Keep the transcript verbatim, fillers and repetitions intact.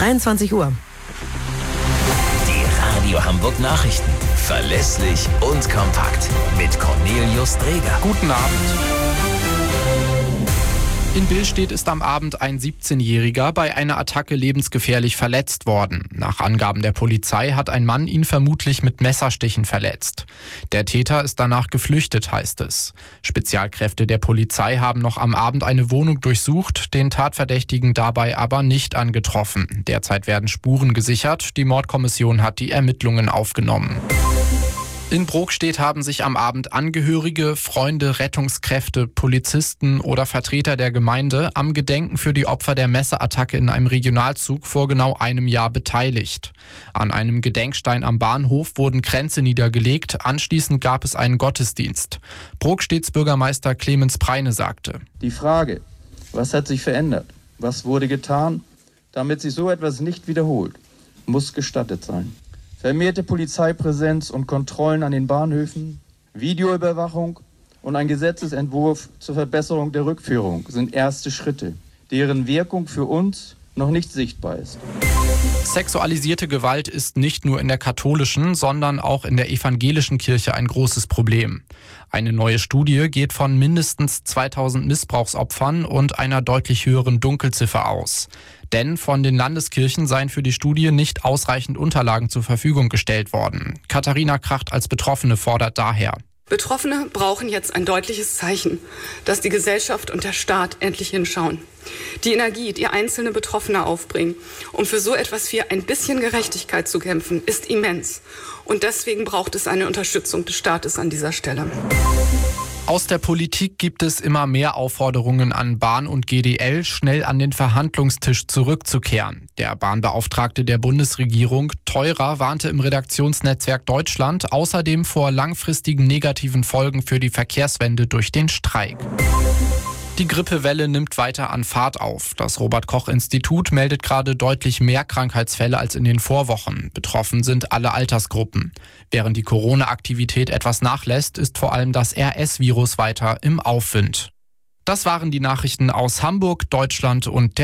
dreiundzwanzig Uhr. Die Radio Hamburg Nachrichten. Verlässlich und kompakt. Mit Cornelius Dreger. Guten Abend. In Billstedt ist am Abend ein siebzehnjähriger bei einer Attacke lebensgefährlich verletzt worden. Nach Angaben der Polizei hat ein Mann ihn vermutlich mit Messerstichen verletzt. Der Täter ist danach geflüchtet, heißt es. Spezialkräfte der Polizei haben noch am Abend eine Wohnung durchsucht, den Tatverdächtigen dabei aber nicht angetroffen. Derzeit werden Spuren gesichert. Die Mordkommission hat die Ermittlungen aufgenommen. In Brokstedt haben sich am Abend Angehörige, Freunde, Rettungskräfte, Polizisten oder Vertreter der Gemeinde am Gedenken für die Opfer der Messerattacke in einem Regionalzug vor genau einem Jahr beteiligt. An einem Gedenkstein am Bahnhof wurden Kränze niedergelegt, anschließend gab es einen Gottesdienst. Brokstedts Bürgermeister Clemens Preine sagte: Die Frage, was hat sich verändert, was wurde getan, damit sich so etwas nicht wiederholt, muss gestattet sein. Vermehrte Polizeipräsenz und Kontrollen an den Bahnhöfen, Videoüberwachung und ein Gesetzesentwurf zur Verbesserung der Rückführung sind erste Schritte, deren Wirkung für uns noch nicht sichtbar ist. Sexualisierte Gewalt ist nicht nur in der katholischen, sondern auch in der evangelischen Kirche ein großes Problem. Eine neue Studie geht von mindestens zweitausend Missbrauchsopfern und einer deutlich höheren Dunkelziffer aus. Denn von den Landeskirchen seien für die Studie nicht ausreichend Unterlagen zur Verfügung gestellt worden. Katharina Kracht als Betroffene fordert daher: Betroffene brauchen jetzt ein deutliches Zeichen, dass die Gesellschaft und der Staat endlich hinschauen. Die Energie, die einzelne Betroffene aufbringen, um für so etwas wie ein bisschen Gerechtigkeit zu kämpfen, ist immens. Und deswegen braucht es eine Unterstützung des Staates an dieser Stelle. Aus der Politik gibt es immer mehr Aufforderungen an Bahn und G D L, schnell an den Verhandlungstisch zurückzukehren. Der Bahnbeauftragte der Bundesregierung, Theurer, warnte im Redaktionsnetzwerk Deutschland außerdem vor langfristigen negativen Folgen für die Verkehrswende durch den Streik. Die Grippewelle nimmt weiter an Fahrt auf. Das Robert-Koch-Institut meldet gerade deutlich mehr Krankheitsfälle als in den Vorwochen. Betroffen sind alle Altersgruppen. Während die Corona-Aktivität etwas nachlässt, ist vor allem das R S-Virus weiter im Aufwind. Das waren die Nachrichten aus Hamburg, Deutschland und der